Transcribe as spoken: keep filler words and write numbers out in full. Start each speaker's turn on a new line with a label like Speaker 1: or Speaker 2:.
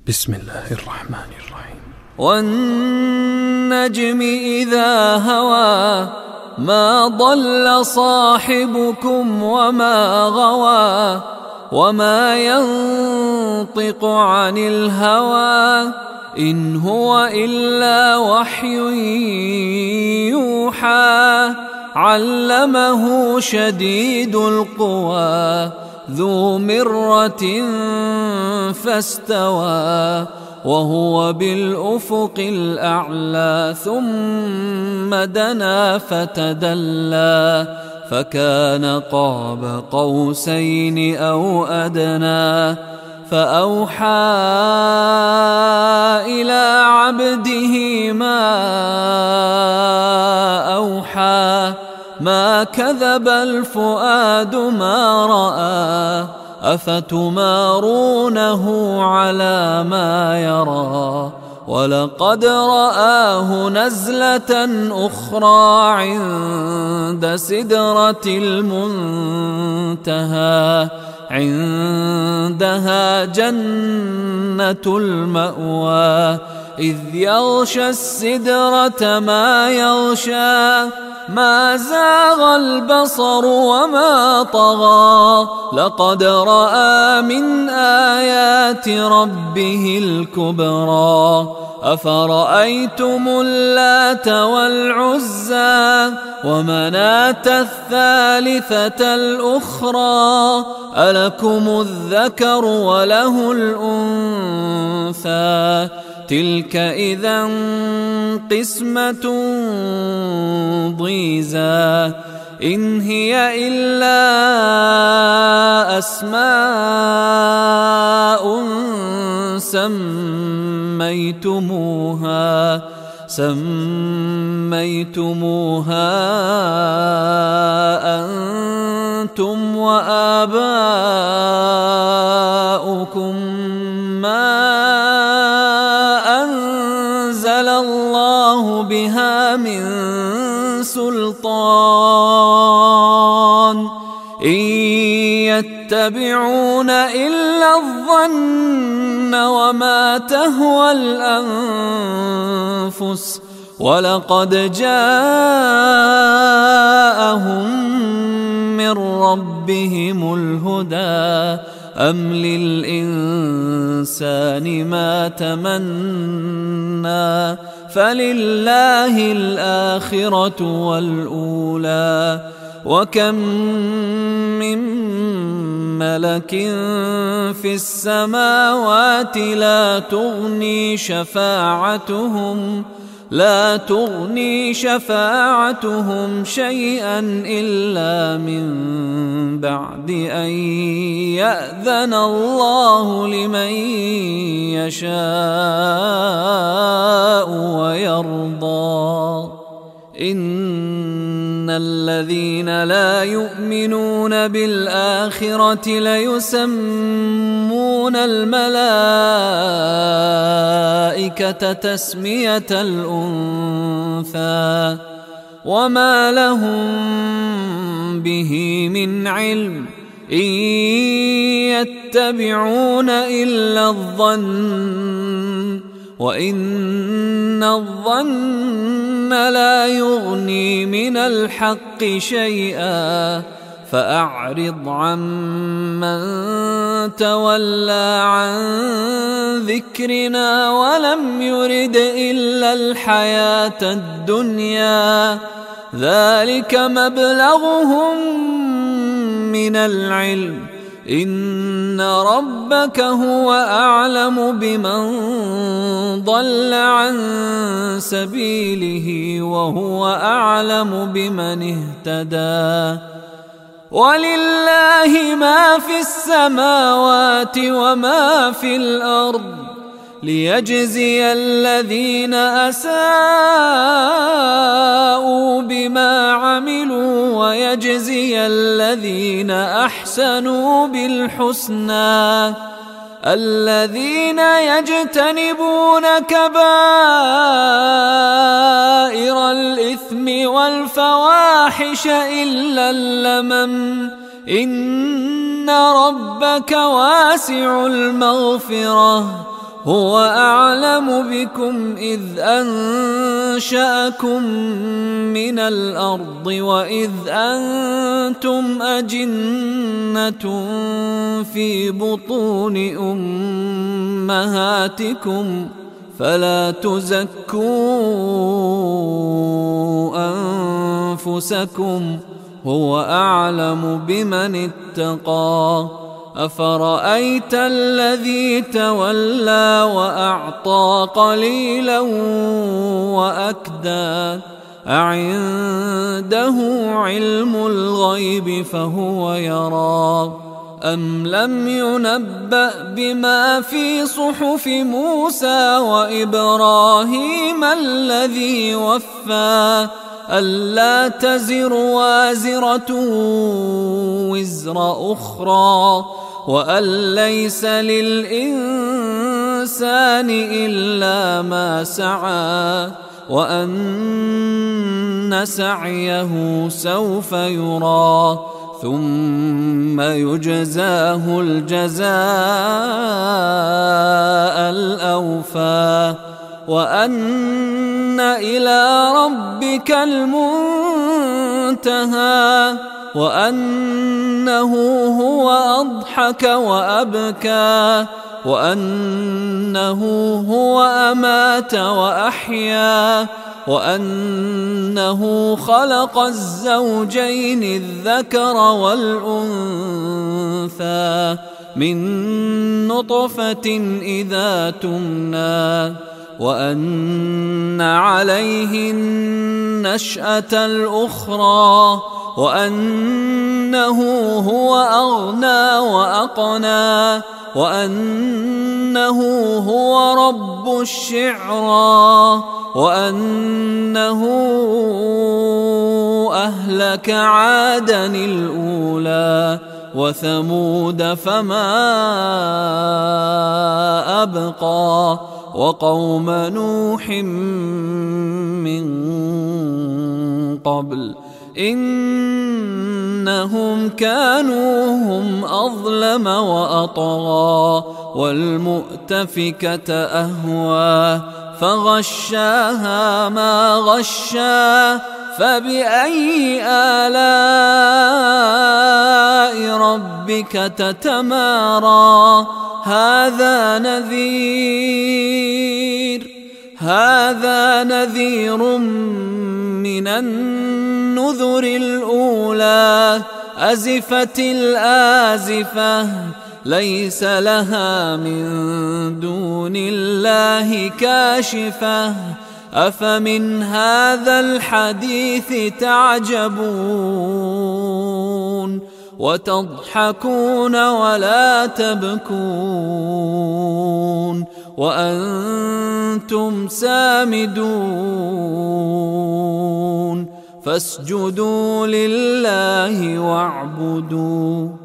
Speaker 1: بسم الله الرحمن الرحيم.
Speaker 2: والنجم إذا هوى ما ضل صاحبكم وما غوى وما ينطق عن الهوى إن هو إلا وحي يوحى علمه شديد القوى ذو مرة فاستوى وهو بالأفق الأعلى ثم دنا فتدلى فكان قاب قوسين أو أدنى فأوحى إلى عبده ما أوحى ما كذب الفؤاد ما رأى أفتمارونه على ما يرى ولقد رآه نزلة أخرى عند سدرة المنتهى عندها جنة المأوى إذ يغشى السدرة ما يغشى ما زاغ البصر وما طغى لقد رأى من آيات ربه الكبرى أفرأيتم اللات والعزى ومناة الثالثة الأخرى ألكم الذكر وله الأنثى تلك إذا قسمة ضيزى إن هي إلا أسماء سميتموها سميتموها أنتم وآباؤكم ما أنزل الله بها من سلطان إن يتبعون إلا الظن وما تهوى الأنفس ولقد جاءهم من ربهم الهدى أم للإنسان ما تمنى فلله الآخرة والأولى وكم من ملك في السماوات لا تغني شفاعتهم لا تغني شفاعتهم شيئا إلا من بعد أن يأذن الله لمن يشاء ويرضى إن الذين لا يؤمنون بالآخرة ليسمون الملائكة تسمية الأنثى وما لهم به من علم إن يتبعون إلا الظن وإن الظن لا يغني من الحق شيئا فأعرض عمن تولى عن ذكرنا ولم يرد إلا الحياة الدنيا ذلك مبلغهم من العلم إن ربك هو أعلم بمن ضل عن سبيله وهو أعلم بمن اهتدى ولله ما في السماوات وما في الأرض ليجزي الذين أساءوا بما عملوا ويجزي الذين أحسنوا بالحسنى الذين يجتنبون كبائر الإثم والفواحش إلا اللمم إن ربك واسع المغفرة هو أعلم بكم إذ أنشأكم من الأرض وإذ أنتم أجنة في بطون أمهاتكم فلا تزكوا أنفسكم هو أعلم بمن اتقى أفرأيت الذي تولى وأعطى قليلا وأكدى أعنده علم الغيب فهو يرى أم لم ينبأ بما في صحف موسى وإبراهيم الذي وفى ألا تزر وازرة وزر أخرى وأن ليس للإنسان إلا ما سعى وأن سعيه سوف يرى ثم يجزاه الجزاء الأوفى وأن إلى ربك المنتهى وأنه هو أضحك وأبكى وأنه هو أمات وأحيا وأنه خلق الزوجين الذكر والأنثى من نطفة إذا تمنى وأن عليه النشأة الأخرى وأنه هو أغنى وأقنى وأنه هو رب الشعرى وأنه أهلك عادا الأولى وثمود فما أبقى وقوم نوح من قبل إنهم كانوا هم أظلم وأطغى والمؤتفكة أهوى فغشاها ما غشا فبأي آلاء ربك تتمارى هذا نذير هذا نذير من النذر الأولى أزفت الآزفة ليس لها من دون الله كاشفة أفمن هذا الحديث تعجبون وتضحكون ولا تبكون وأنتم سامدون فاسجدوا لله واعبدوا